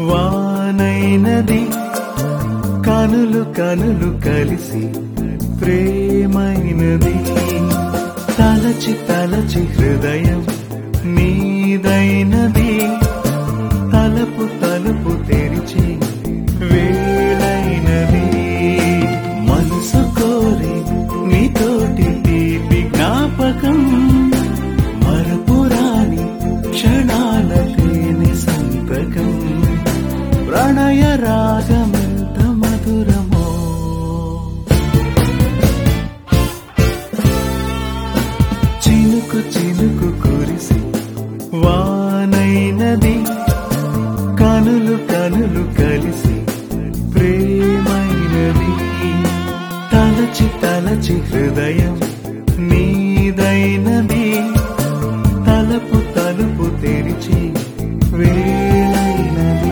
వానైనది కనులు కనులు కలిసి ప్రేమైనది తలచి తలచి హృదయం నీదైనది తలుపు తలుపు తెరిచి వేళైనది మనసు కోరి నీతోటి తీపి జ్ఞాపకం మరపురాని క్షణాల తేనె సంతకం ప్రణయ రాగమెంత మధురమో చినుకు చినుకు కురిసి వానైనది కనులు కనులు కలిసి ప్రేమైనది తలచి తలచి హృదయం నీదైనది తలుపు తలుపు తెరిచి వేళైనది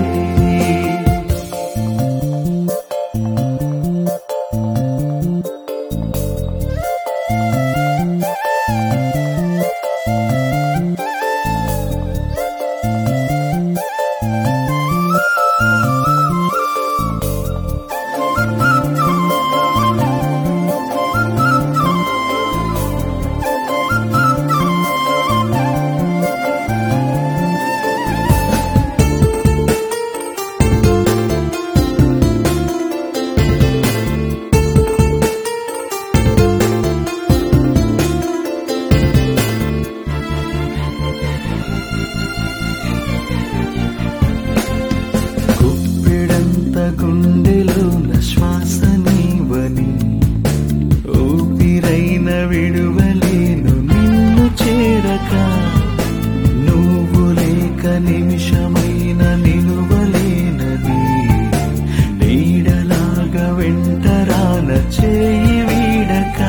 గుండెలోన శ్వాస నీవని ఊపిరైన విడువలేను నిన్ను చేరక నువ్వు లేక నిమిషమైన నిలువలేనది నీడలాగా వెంటరాన చేయి వీడక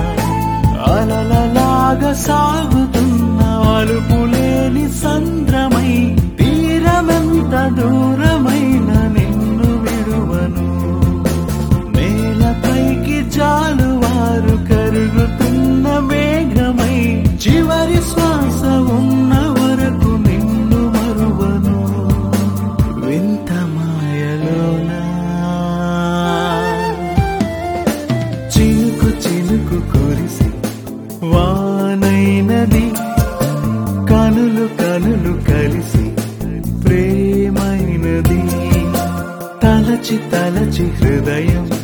అలలలాగా సాగుతున్న అలుపులేని సంద్రమై తీరమెంత దూరమైన నేలపైకి జాలువారు కరుగుతున్న మేఘమై చివరి శ్వాస ఉన్న వరకు నిన్ను మరువను వింత మాయలోనా చినుకు చినుకు కురిసి వానైనది కనులు కనులు కలిసి ప్రేమైనది తలచి తలచి హృదయం